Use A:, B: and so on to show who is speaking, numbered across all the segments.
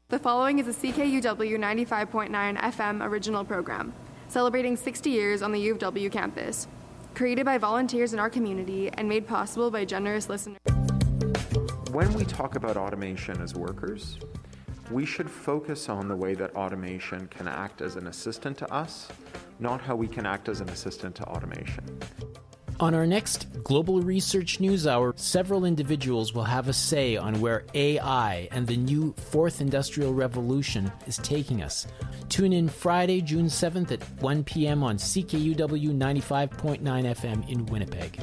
A: The following is a CKUW 95.9 FM original program, celebrating 60 years on the U of W campus. Created by volunteers in our community and made possible by generous listeners.
B: When we talk about automation as workers, we should focus on the way that automation can act as an assistant to us, not how we can act as an assistant to automation.
C: On our next Global Research News Hour, several individuals will have a say on where AI and the new Fourth Industrial Revolution is taking us. Tune in Friday, June 7th at 1 p.m. on CKUW 95.9 FM in Winnipeg.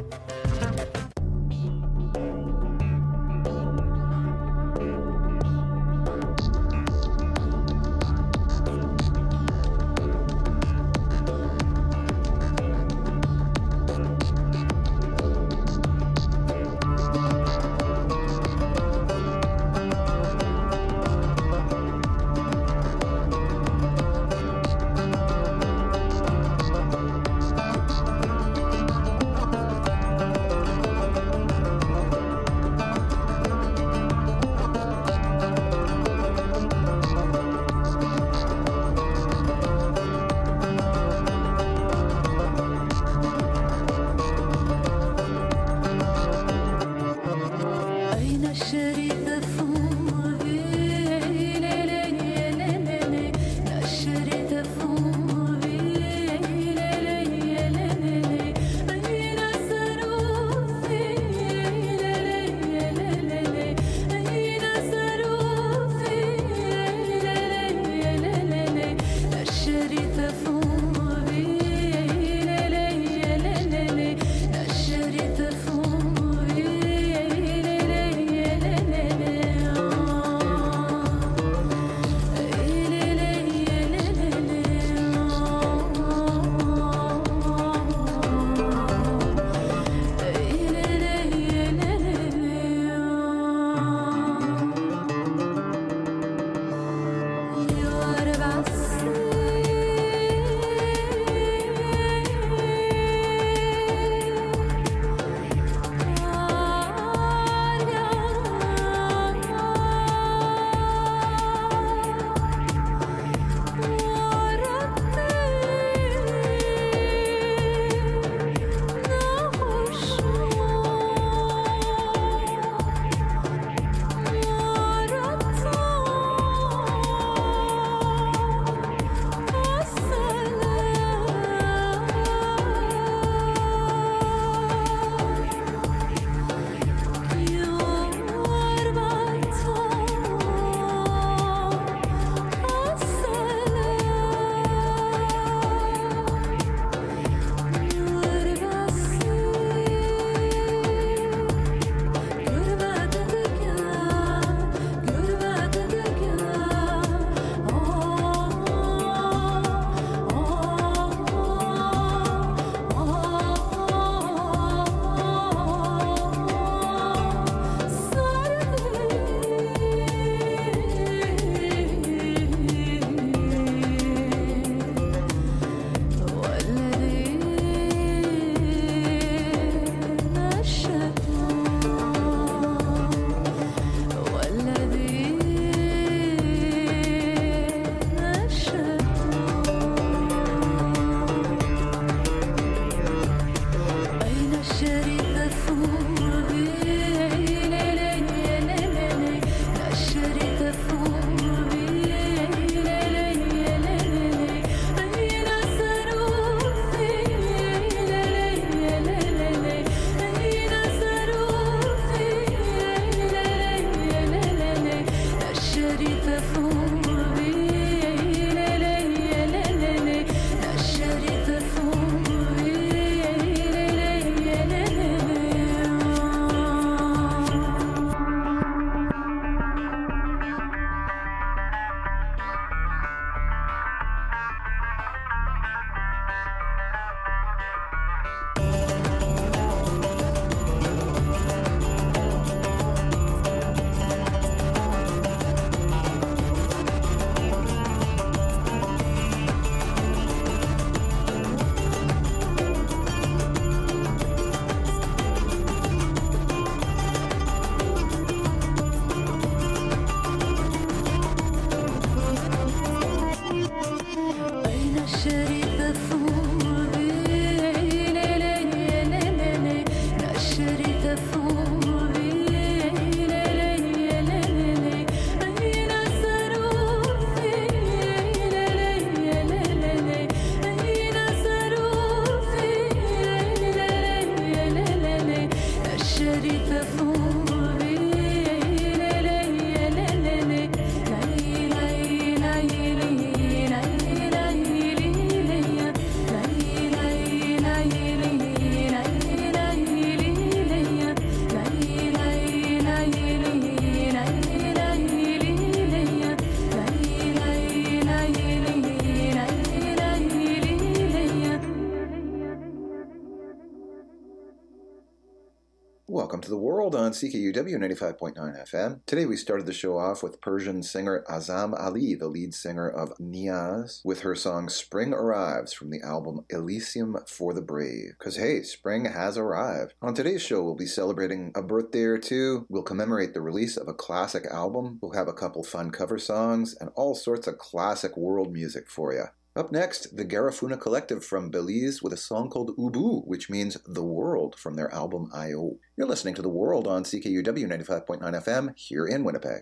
D: to The World on CKUW 95.9 FM. Today we started the show off with Persian singer Azam Ali, the lead singer of Niyaz, with her song Spring Arrives from the album Elysium for the Brave. Because hey, spring has arrived. On today's show we'll be celebrating a birthday or two. We'll commemorate the release of a classic album. We'll have a couple fun cover songs and all sorts of classic world music for you. Up next, the Garifuna Collective from Belize with a song called Ubu, which means The World, from their album I.O. You're listening to The World on CKUW 95.9 FM here in Winnipeg.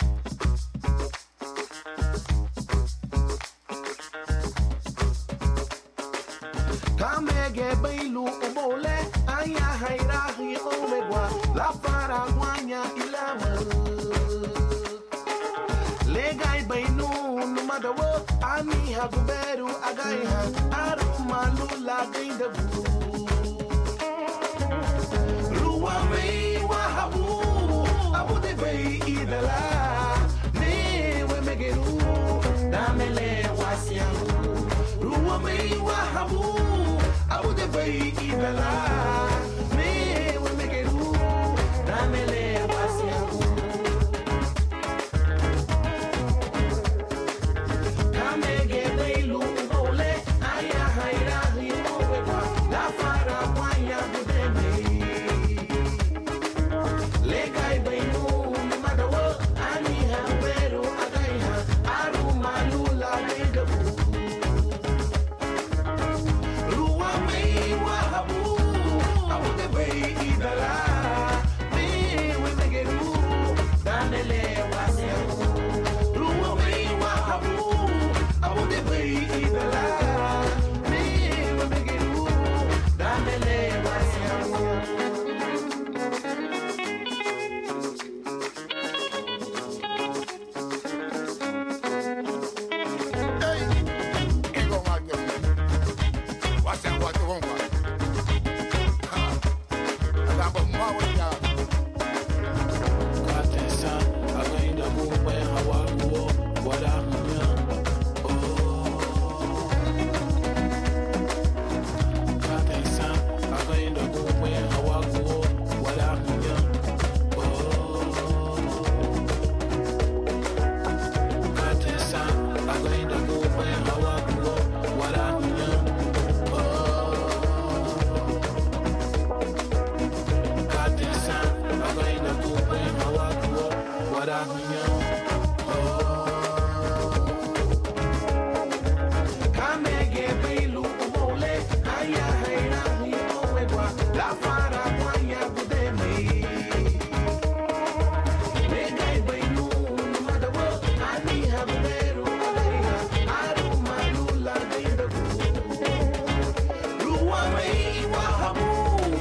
E: Ani haguberu agaiha arumalu lagenda bu Ruwa mei wahabu abu de bei idala ne we megeru damele wasiamu Ruwa mei wahabu abu de bei idala ne we megeru damele wasiamu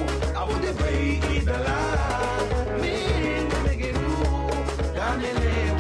E: Dale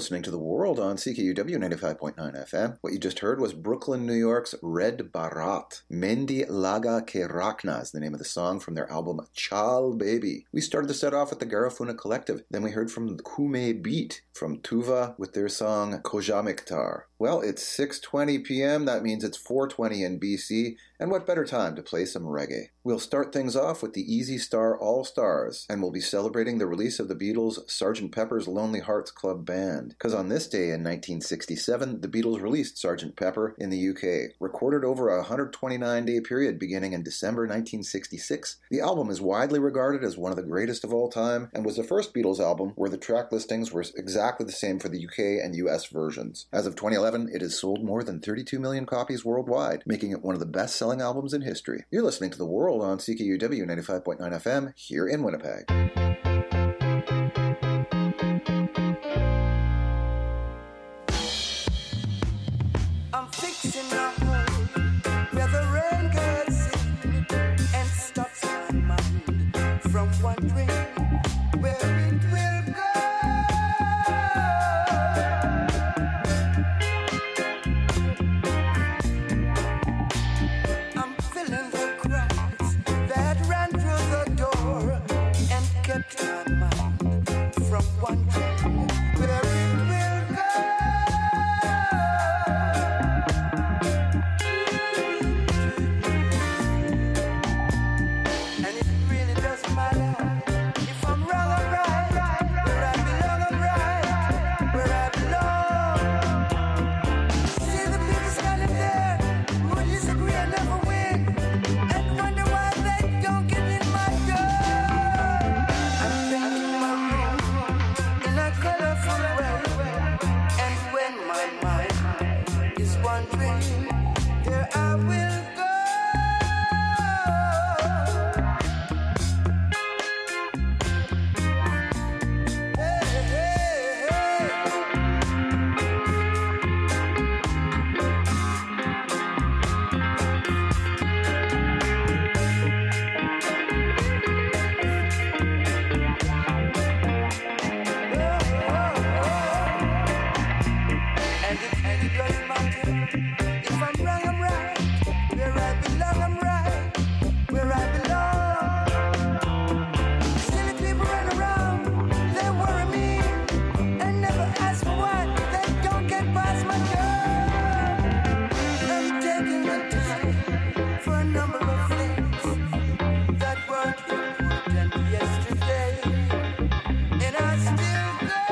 D: listening to The World on CKUW 95.9 FM. What you just heard was Brooklyn, New York's Red Barat. Mendi Laga Ke Rakna is the name of the song from their album Chal Baby. We started the set off with the Garifuna Collective. Then we heard from Kume Beat from Tuva with their song Kojamiktar. Well, it's 6:20 p.m. That means it's 4:20 in BC. And what better time to play some reggae? We'll start things off with the Easy Star All-Stars, and we'll be celebrating the release of the Beatles' Sgt. Pepper's Lonely Hearts Club Band. Because on this day in 1967, the Beatles released Sgt. Pepper in the UK. Recorded over a 129-day period beginning in December 1966, the album is widely regarded as one of the greatest of all time, and was the first Beatles album where the track listings were exactly the same for the UK and US versions. As of 2011, it has sold more than 32 million copies worldwide, making it one of the best-selling albums in history. You're listening to The World on CKUW 95.9 FM here in Winnipeg.
E: I'm fixing up where the rain gets in and stops my mind from wondering where it will go. I'm filling the cracks that ran through the door and kept my mind from wondering where it will go. And it really doesn't matter if I'm wrong or right. Where I belong, I'm right. Where I belong. See the people standing there who disagree and never win, and wonder why they don't get in my door. I'm painting my room in a colorful way, and when my mind is wandering, there I will go. Hey, hey, hey. And it doesn't matter if I'm wrong, I'm right. Where I belong, I'm right. Where I belong. Silly people run around, they worry me, and never ask for why they don't get past my door. I'm taking the time for a number of things that weren't important yesterday, and I still go.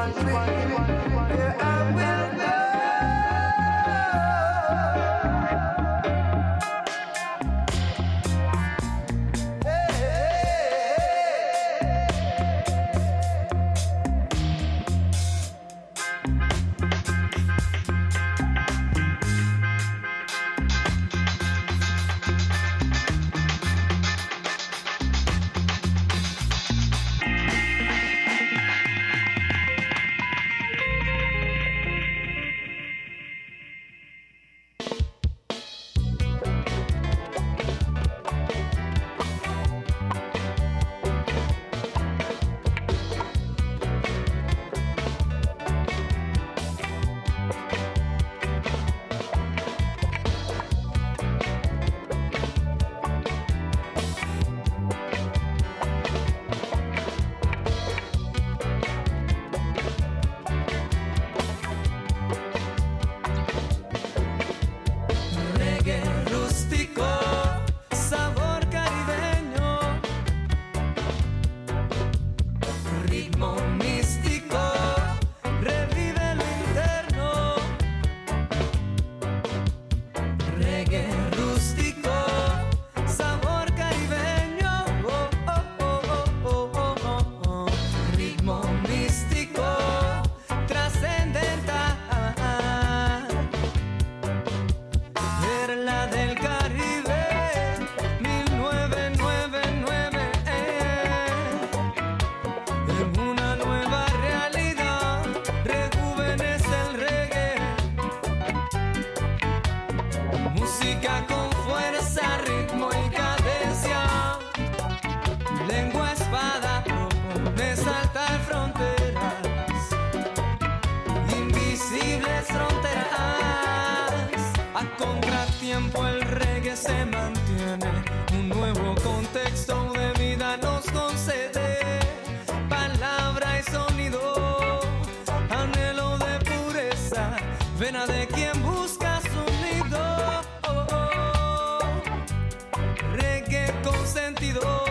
E: wondering where I will go.
F: Tiempo el reggae se mantiene, un nuevo contexto de vida nos concede, palabra y sonido, anhelo de pureza, vena de quien busca su nido, reggae con sentido.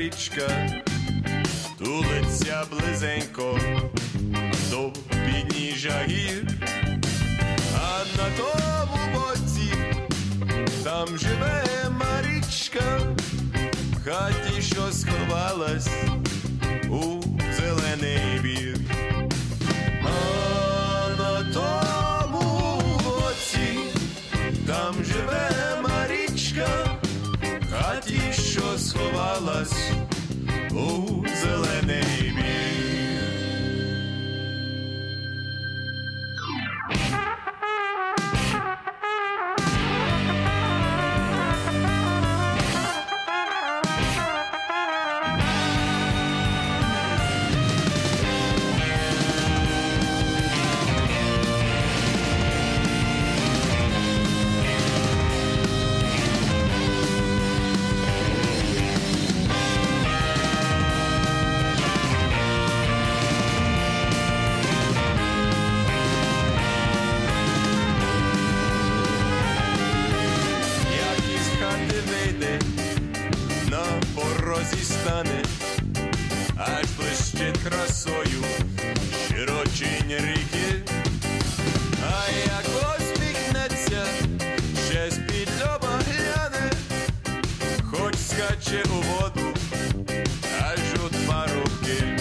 G: річка тулиться близенько до підніжжя гір, а на тому боці там живе Марічка, в хаті, що сховалась у зелений бір. А на тому боці там живе Марічка, в хаті, що сховалась у зелений бір. Стане, аж блищить красою широчінь ріки, а як посміхнеться, ще з-під лоба гляне, хоч скаче у воду, аж у парубки.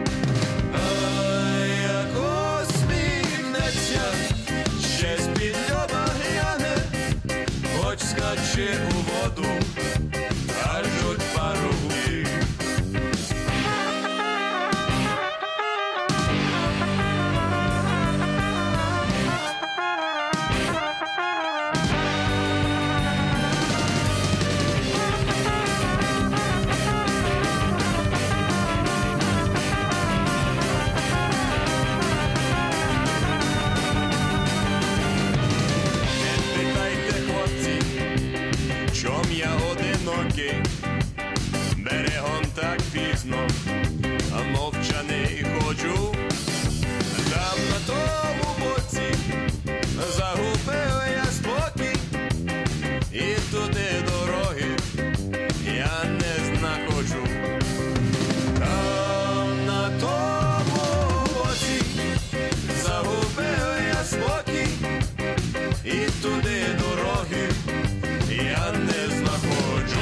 G: А як посміхнеться, ще з-під лоба гляне, хоч скаче у воду, аж у парубки. Берегом так пізно, а мовчаний ходжу. Там на тому боці загубив я спокій, і туди дороги я не знаходжу. Там на тому боці загубив я спокій, і туди дороги я не знаходжу.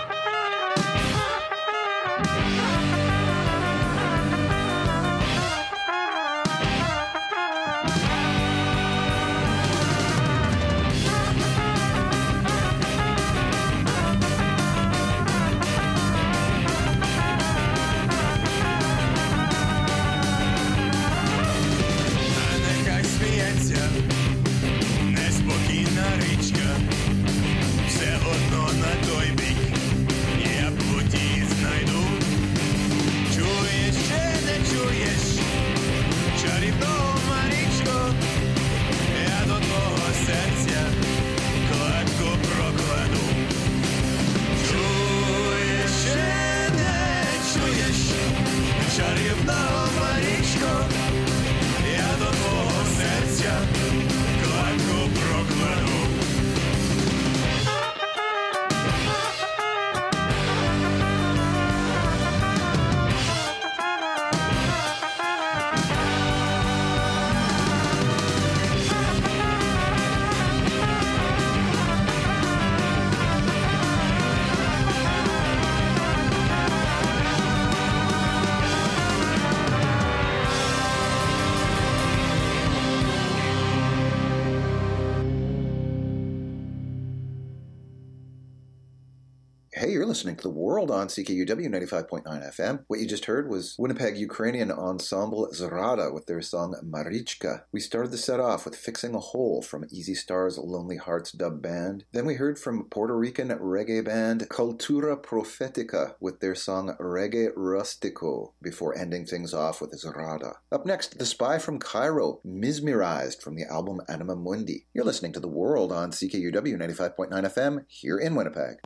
G: Неспокійна річка, все одно на той бік я путі знайду. Чуєш чи не чуєш чарівного Марічко, я до твого серця кладку прокладу. Чуєш чи не чуєш чарівного Марічко, я до твого серця кладку прокладу.
D: Hey, you're listening to The World on CKUW 95.9 FM. What you just heard was Winnipeg Ukrainian ensemble Zrada with their song Marichka. We started the set off with Fixing a Hole from Easy Star's Lonely Hearts dub band. Then we heard from Puerto Rican reggae band Cultura Profetica with their song Reggae Rustico before ending things off with Zrada. Up next, The Spy from Cairo, Mesmerized from the album Anima Mundi. You're listening to The World on CKUW 95.9 FM here in Winnipeg.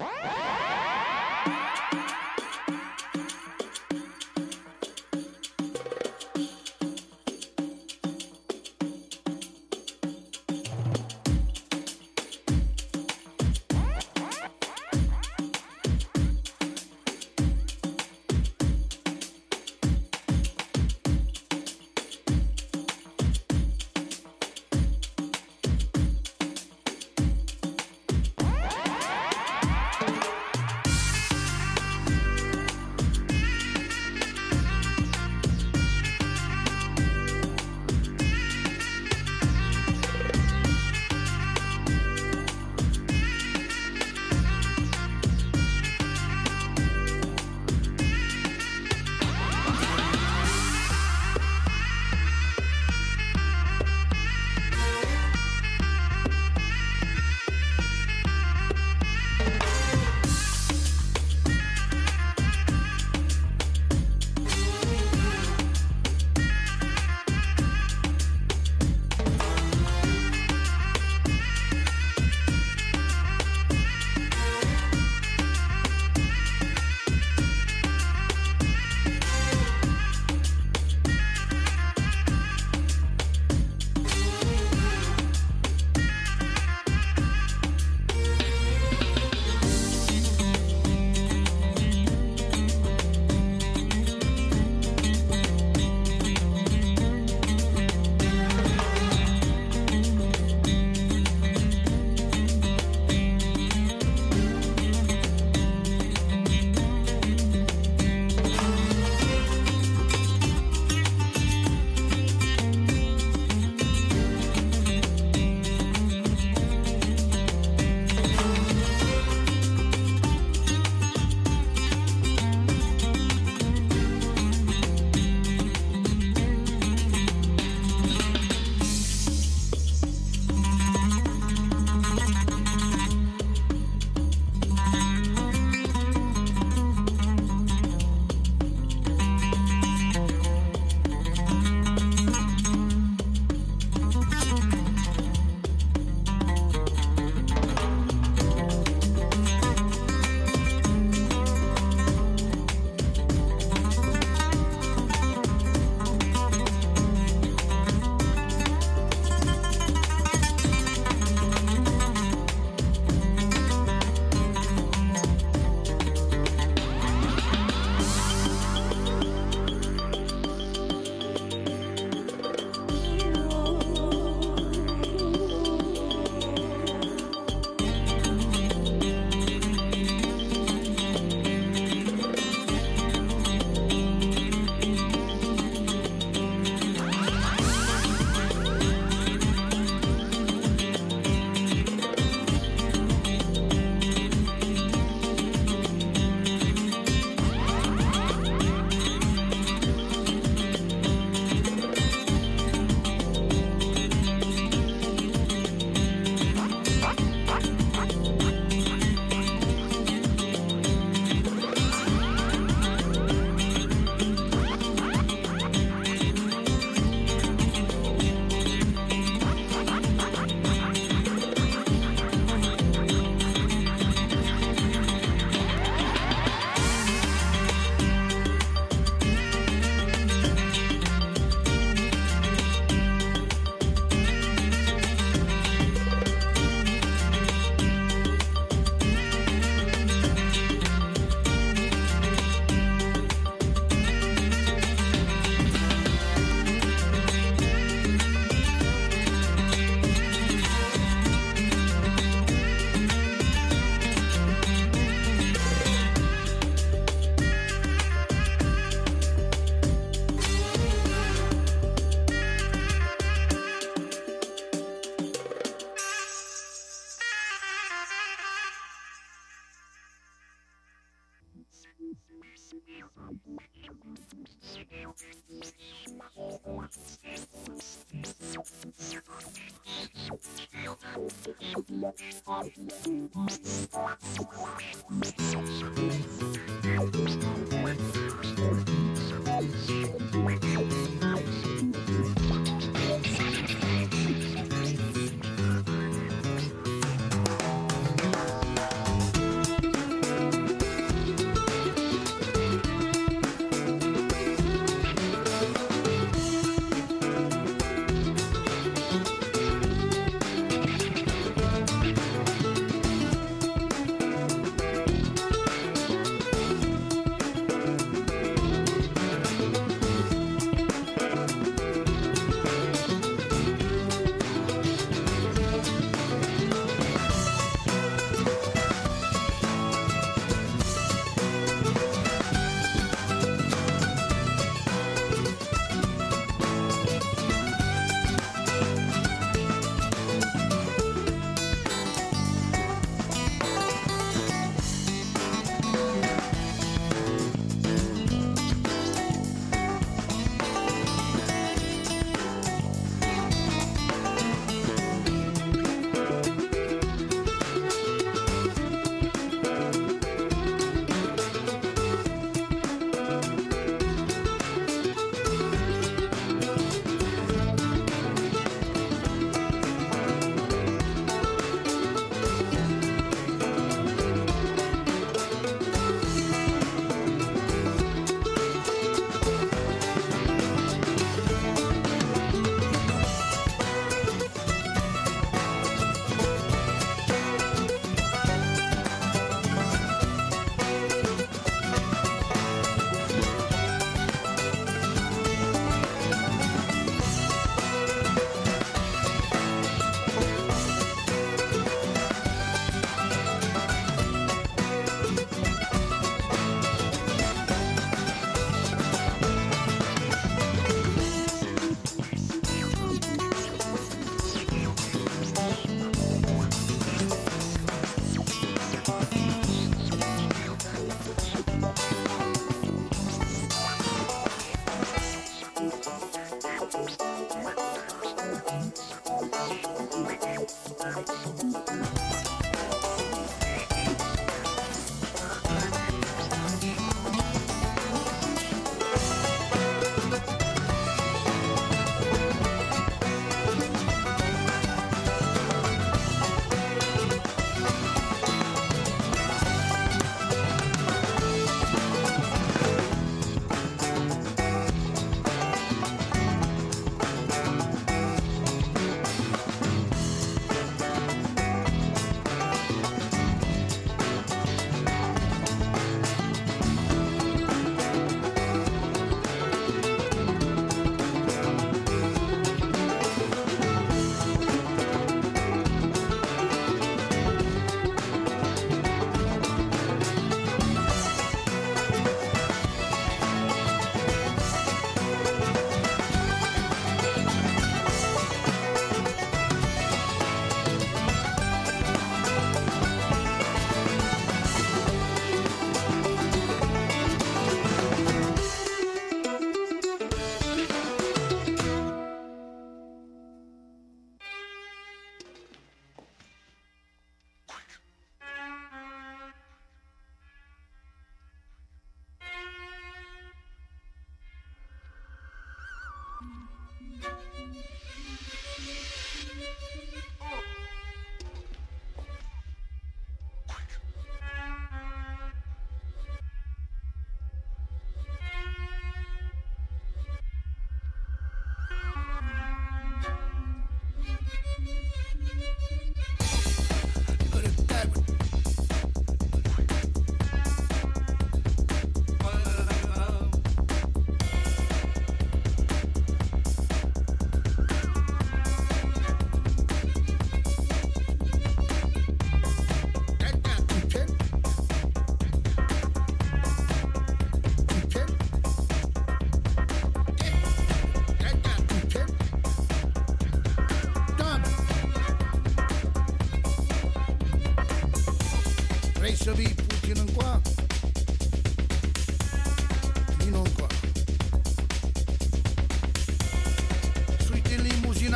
H: Reykjavik 웃기는 과 이놈과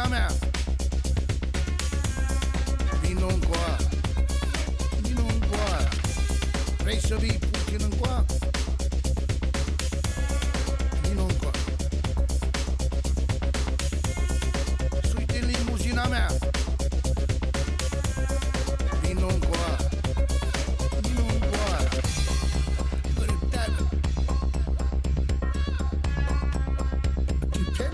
H: limusina mea. Vino încoa. Vino încoa. Vrei să vii puțin încoa? Vino încoa. Suite în limuzina mea. Vino încoa. Vino încoa. Grăteană. Ce?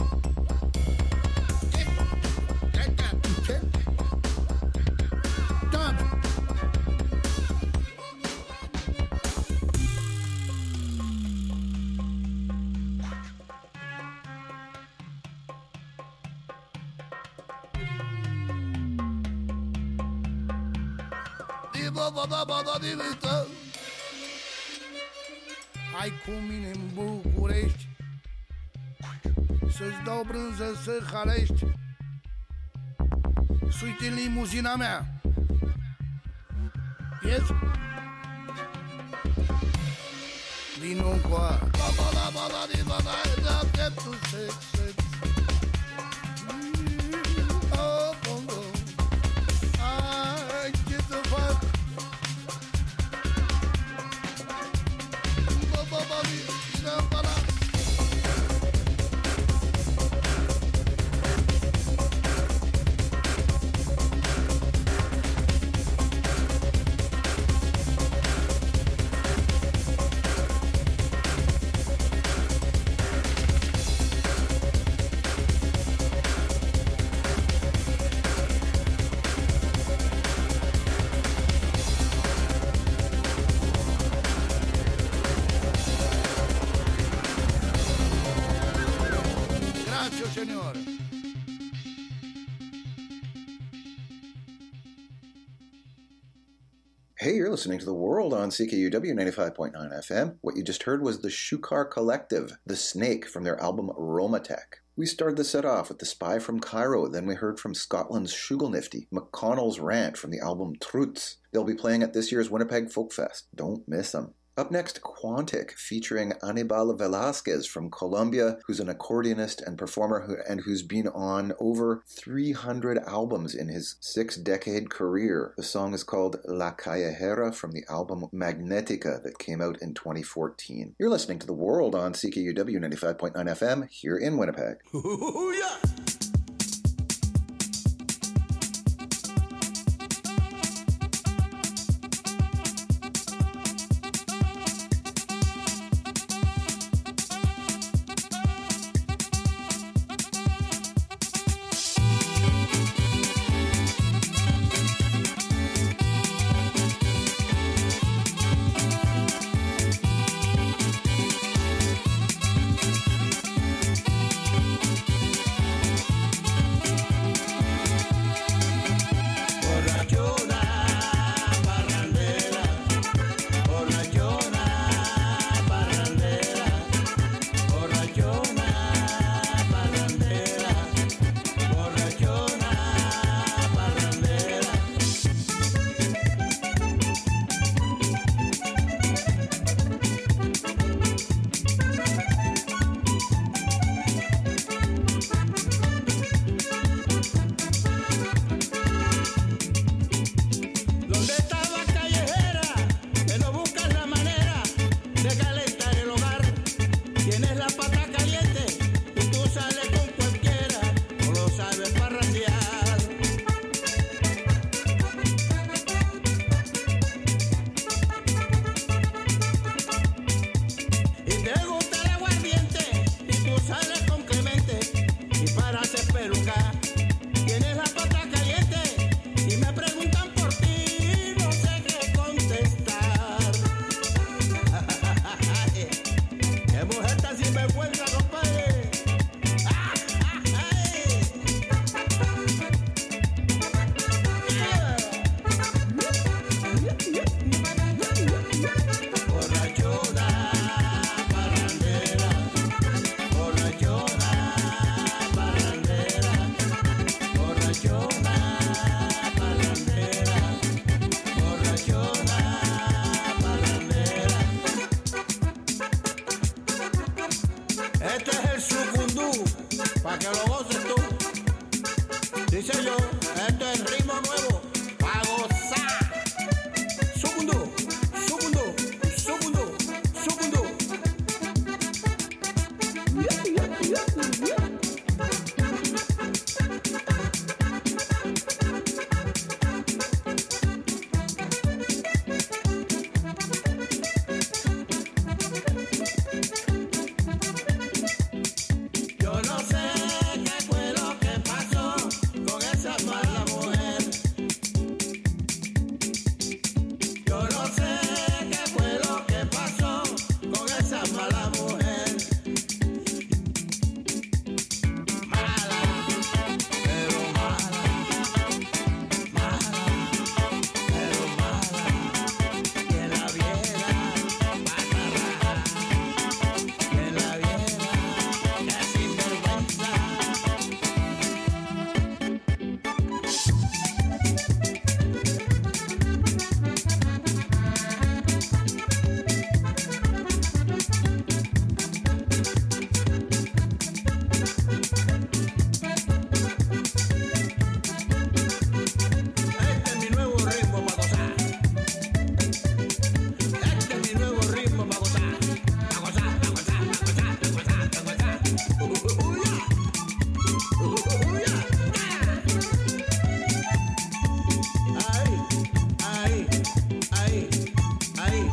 H: Hai cu mine în București să-ți dau brânză să halești. Suite în limuzina mea. Yes? Vino încoa. Ai, ce să fac? Grazie, signore.
D: Hey, you're listening to The World on CKUW 95.9 FM. What you just heard was the Shukar Collective, The Snake, from their album Romatech. We started the set off with The Spy from Cairo, then we heard from Scotland's Shugelnifty, McConnell's Rant from the album Truths. They'll be playing at this year's Winnipeg Folk Fest. Don't miss them. Up next, Quantic, featuring Anibal Velasquez from Colombia, who's an accordionist and performer who's been on over 300 albums in his 6-decade career. The song is called La Callejera from the album Magnetica that came out in 2014. You're listening to The World on CKUW 95.9 FM here in Winnipeg.
H: Este es el sucundú, para que lo goces tú. Dice yo, esto es ritmo nuevo, pa' gozar. Segundo, segundo, segundo, segundo. Yo no sé qué fue lo que pasó con esa mala mujer. Yo no sé qué fue lo que pasó con esa mala mujer. Mala, pero mala. Mala, pero mala. Quien la viera, patarra. Quien la viera, es sinvergüenza. Este es mi nuevo ritmo para gozar. Este es mi nuevo ritmo para gozar. Para gozar, para gozar, para gozar, para gozar, para gozar. Ay, ay, ay, ay.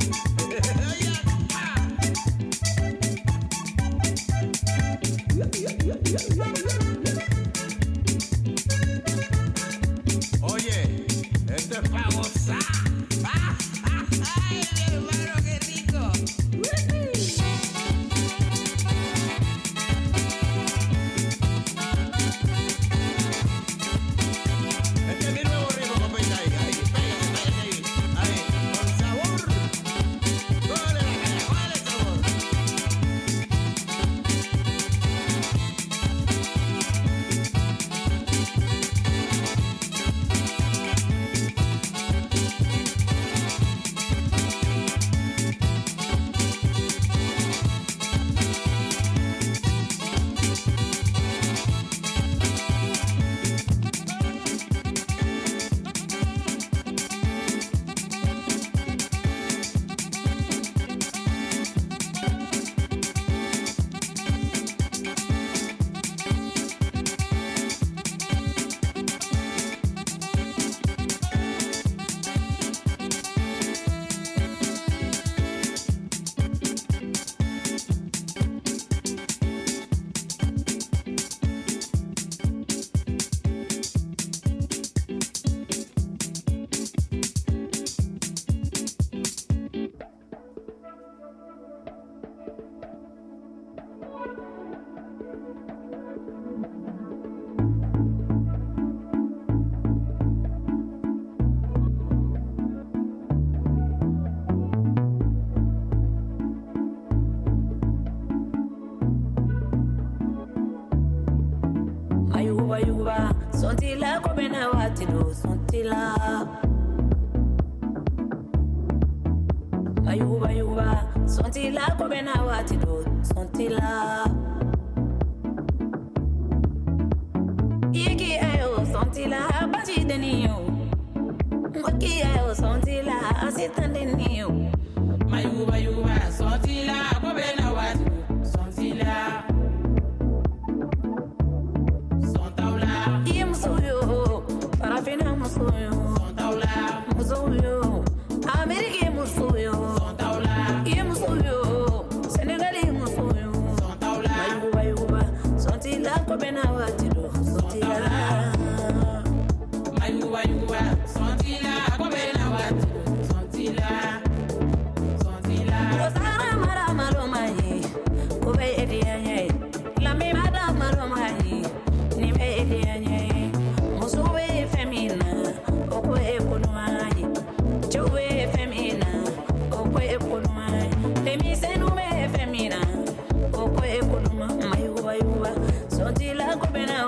H: Oye, esto es para gozar. Ay, mi hermano, qué rico. Este es mi nuevo ritmo, compita. Ahí, pégase ahí. Ahí, con sabor. Cógele la caña, cógele el sabor.
I: Ayuba, ayuba, sontila kobena watido, sontila. Ayuba, ayuba, sontila kobena watido, sontila. Iki ayo, sontila, baji deniyo. Moki ayo, sontila, asitan deniyo. Ayuba, ayuba, sontila kobena watido, sontila. Musuyo, parafina musuyo, sontaula, musuyo, America musuyo, sontaula, musuyo, Senegal musuyo, sontaula, ayuba ayuba, sontila kobena watido, sontila, ayuba ayuba, sontila kobena watido, sontila, sontila, osara mara malo mai, kobe edianye, la me mada malo mai, ni me edianye. Musuwe femina, okwe ekonumai. Chowe femina, okwe ekonumai. Demi senume femina, okwe ekonuma. Mayuba yuba, sontila kobena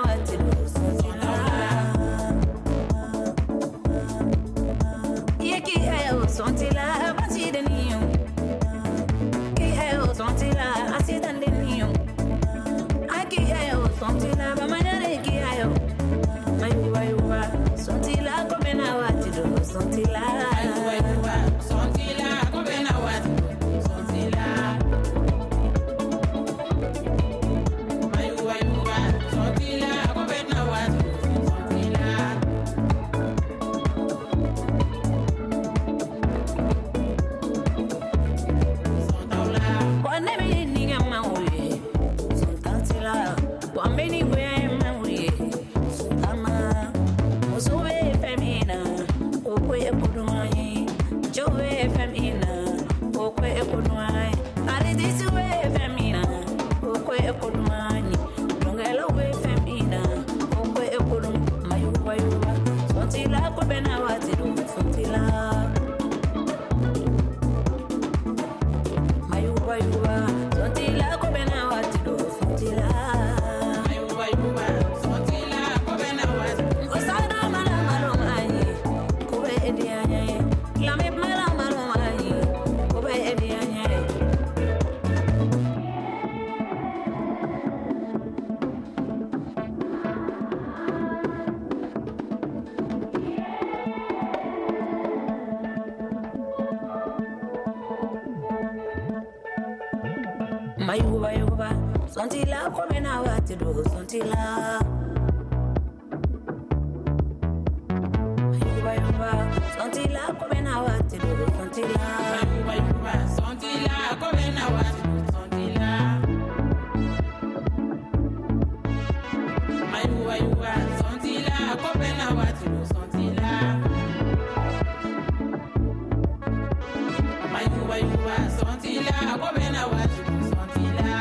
I: Wambeni we memory. Ama Musuwe femina. Okwe ekodumai. Jowe femina. Okwe ekodumai. Aridisuwe femina. Okwe ekodumai. Longelo we femina. Okwe ekodum. Mayuba yuba. Sontila kubena watidu. Sontila. Mayuba yuba. Sontila kubena watidu. Sontila. Mayuba yuba. Sontila kubena watidu. Osada mala malomai. Kube edianye. Lame mala malomai. Kube edianye. Mayuba yuba. Sontila kubena watidu. Sontila. Mayuba yuba. Sontila kubena watidu. Sontila. Mayuba yuba. Sontila kubena watidu. Sontila. Mayuba yuba. Sontila kubena watidu. Sontila. Mayuba yuba. Sontila kubena watidu. Sontila.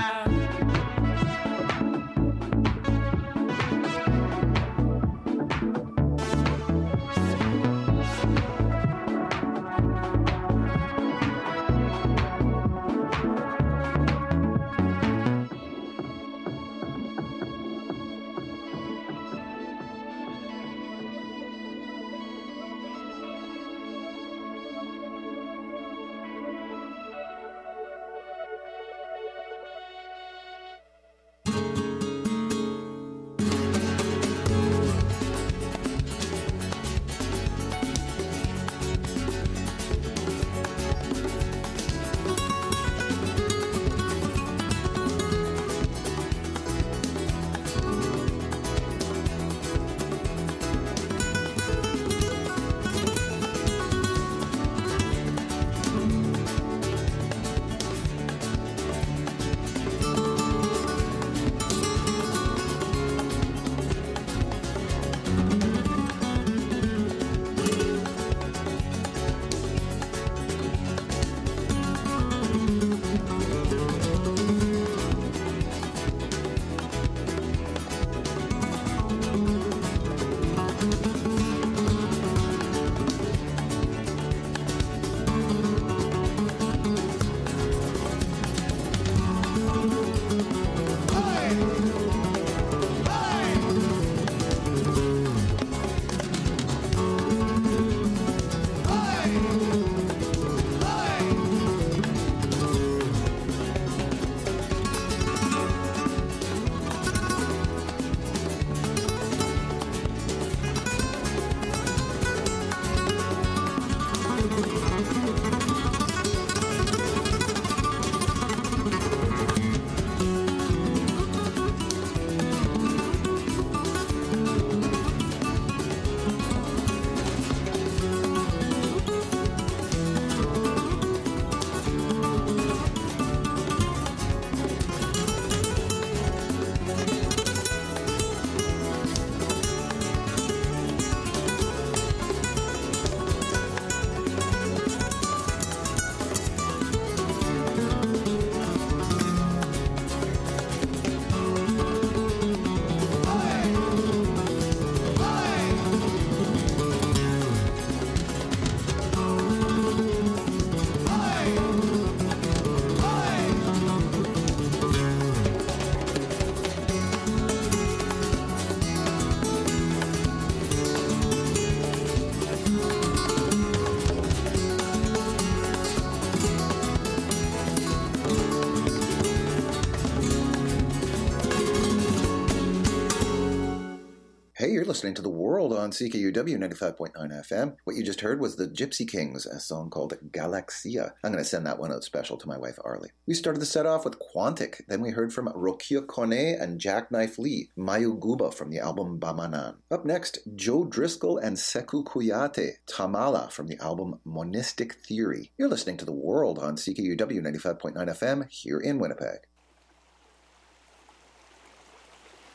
D: Hey, you're listening to The World on CKUW 95.9 FM. What you just heard was the Gypsy Kings, a song called Galaxia. I'm going to send that one out special to my wife, Arlie. We started the set off with Quantic. Then we heard from Rokia Kone and Jackknife Lee, Mayu Guba from the album Bamanan. Up next, Joe Driscoll and Sekou Kouyaté, Tamala from the album Monistic Theory. You're listening to The World on CKUW 95.9 FM here in Winnipeg.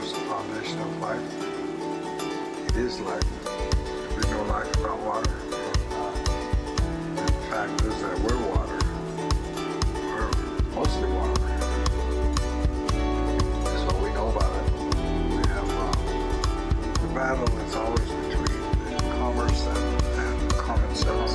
J: is the foundation of life. It is life. There's no life without water. And the fact is that we're water. We're mostly water. That's what we know about it. We have the battle is always between commerce and common sense.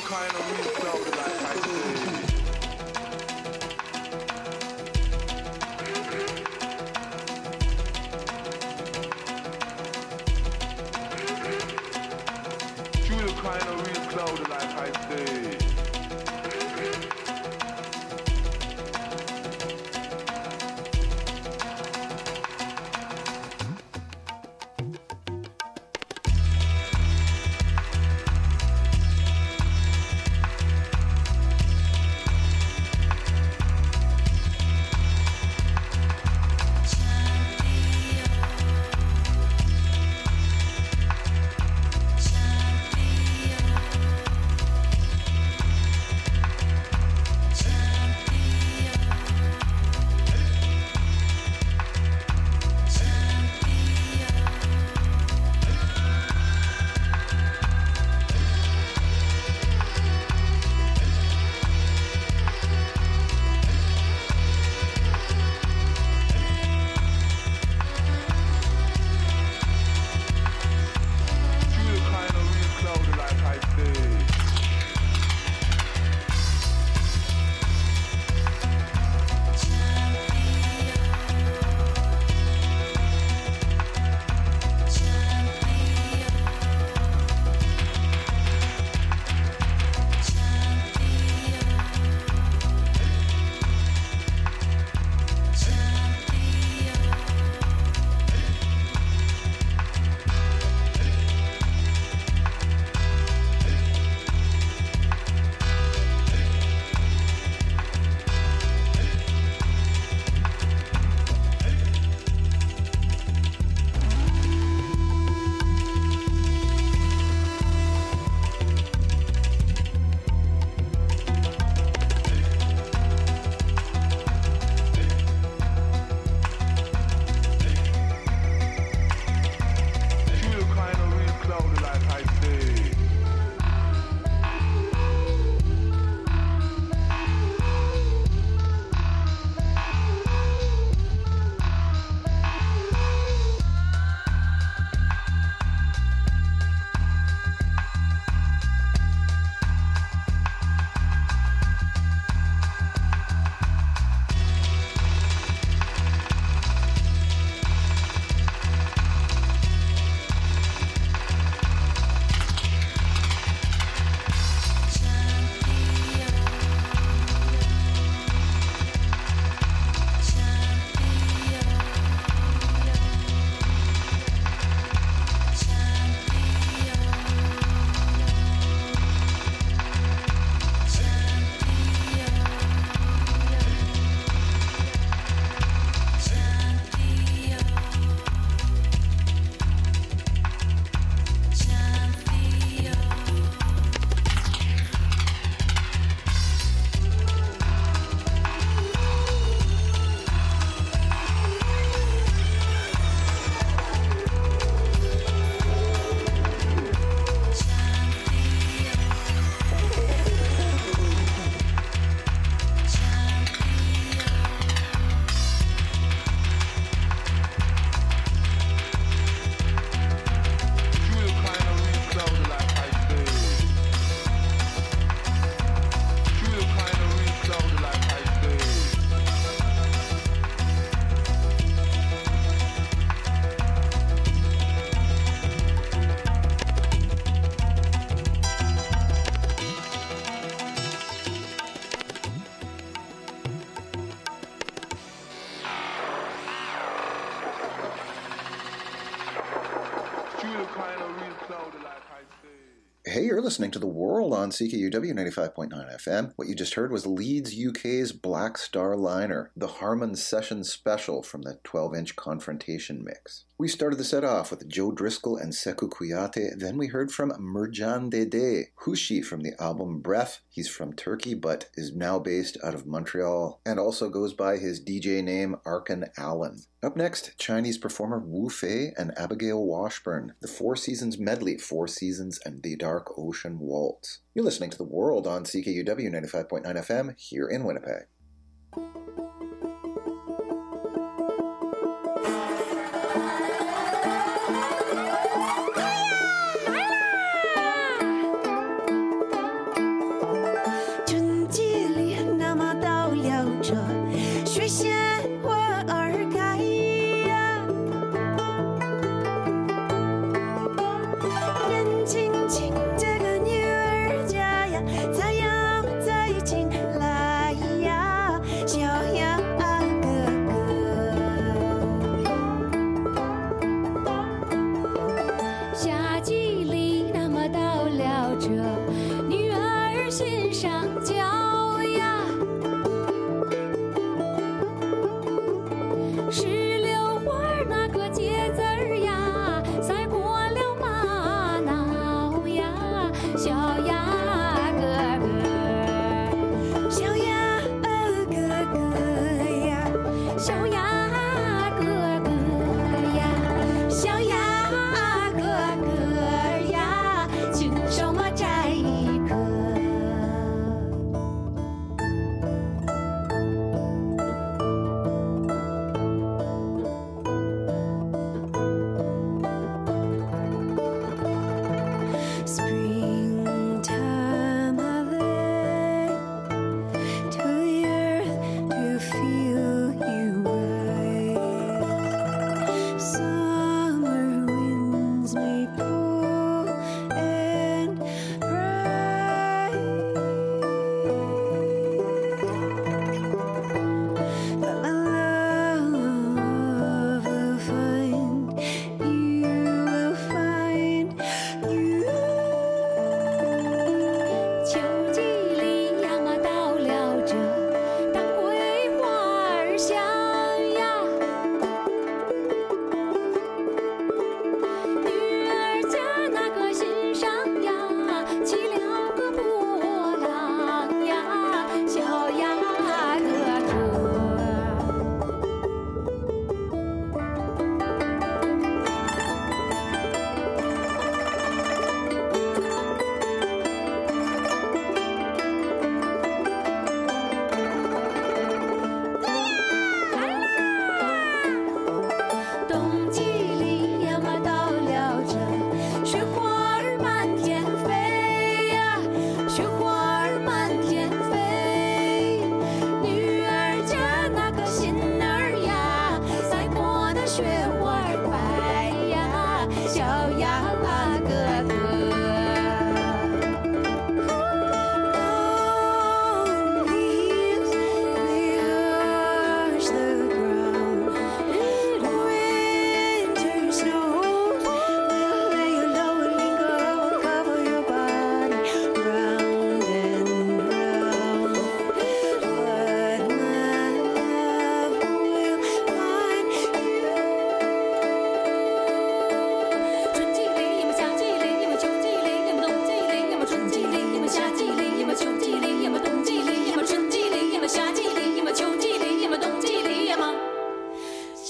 K: kind of real cloudy like I say. Feel kind of real cloudy like I say.
D: Hey, you're listening to The World on CKUW 95.9 FM. What you just heard was Leeds UK's Black Star Liner, the Harmon Session Special from the 12-inch Confrontation mix. We started the set off with Joe Driscoll and Sekou Kouyaté. Then we heard from Merjan Dede, Hushi from the album Breath. He's from Turkey but is now based out of Montreal and also goes by his DJ name Arkan Allen. Up next, Chinese performer Wu Fei and Abigail Washburn, the Four Seasons medley, Four Seasons and the Dark Ocean Waltz. You're listening to The World on CKUW 95.9 FM here in Winnipeg.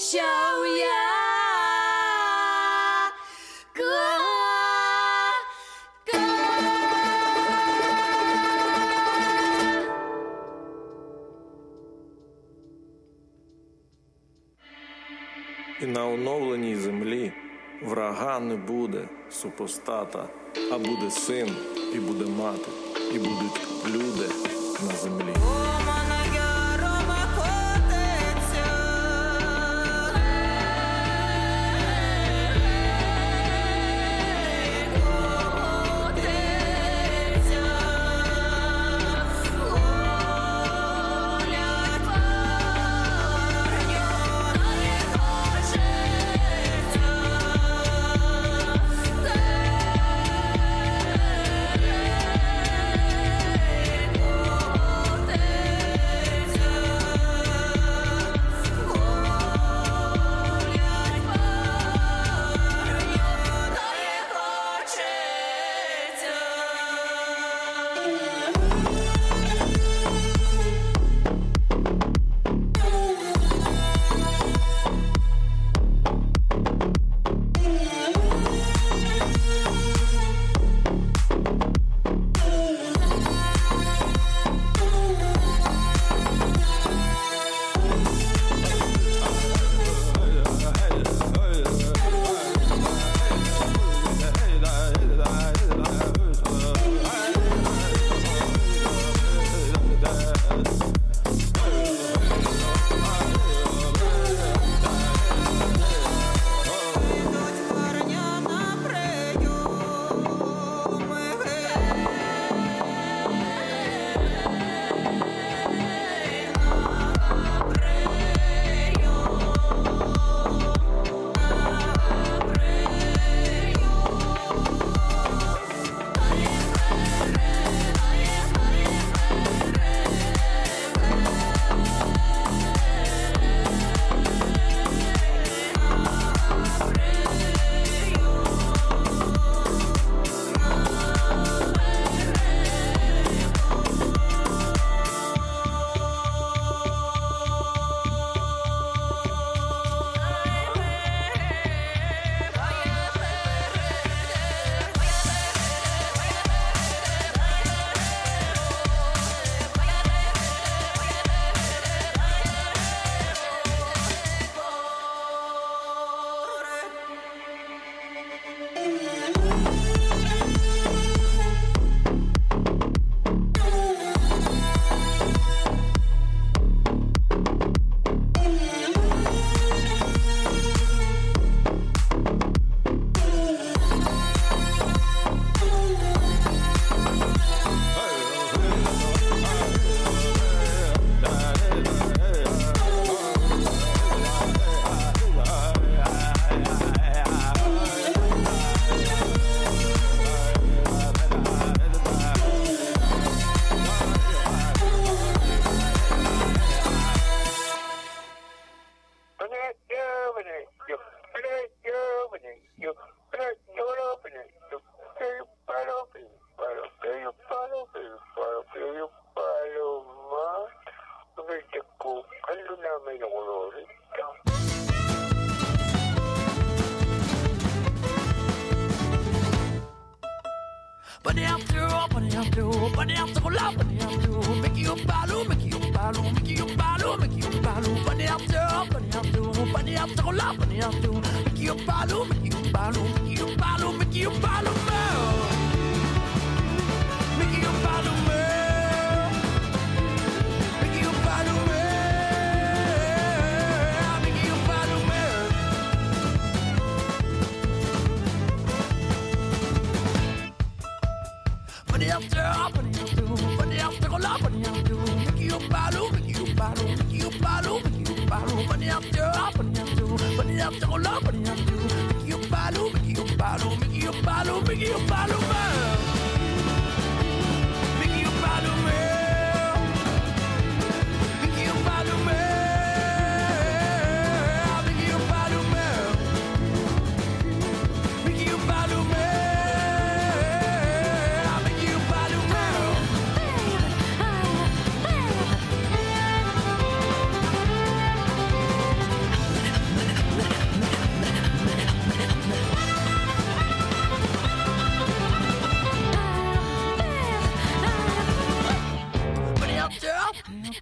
L: show ya.
M: І на оновленій землі врага не буде, супостата, а буде син, і буде мати, і будуть люди на землі.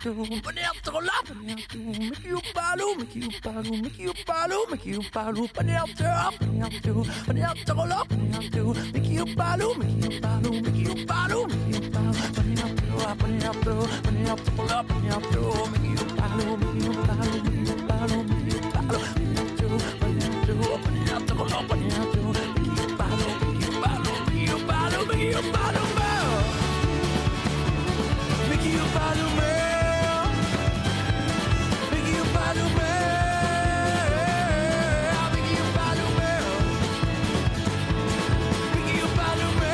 G: to, but they have to go up, and they have to make you follow, make you follow, make you follow, make you follow, but they have to up, and they have to, but they have to go up, and they have to make you follow, make you follow, make you follow, make you follow, but they have to go up, and they have to, but they have to go up, and they have to make you follow, make you follow, make you follow, make you follow, but they have to, but they have to, but they have to go up, and they have to make you follow, make you follow, make you follow, make you follow, make you follow me. Make you follow me. Make you follow me. Make you follow me.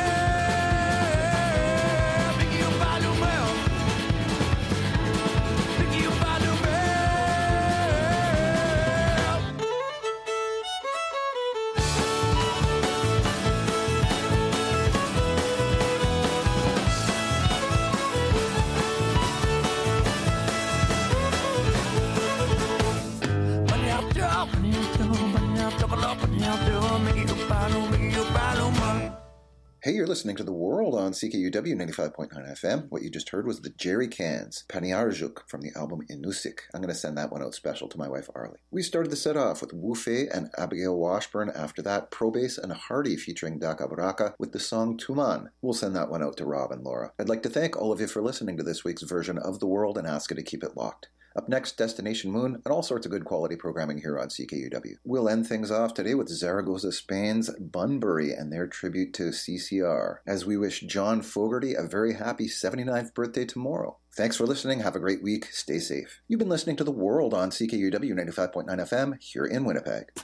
G: Make you follow me. Make you follow me.
D: Hey, you're listening to The World on CKUW 95.9 FM. What you just heard was the Jerry Cans, Paniarjuk, from the album Inusik. I'm going to send that one out special to my wife, Arlie. We started the set off with Wu Fei and Abigail Washburn. After that, Probase and Hardy featuring Daka Baraka with the song Tuman. We'll send that one out to Rob and Laura. I'd like to thank all of you for listening to this week's version of The World and ask you to keep it locked. Up next, Destination Moon, and all sorts of good quality programming here on CKUW. We'll end things off today with Zaragoza, Spain's Bunbury and their tribute to CCR, as we wish John Fogerty a very happy 79th birthday tomorrow. Thanks for listening. Have a great week. Stay safe. You've been listening to The World on CKUW 95.9 FM here in Winnipeg.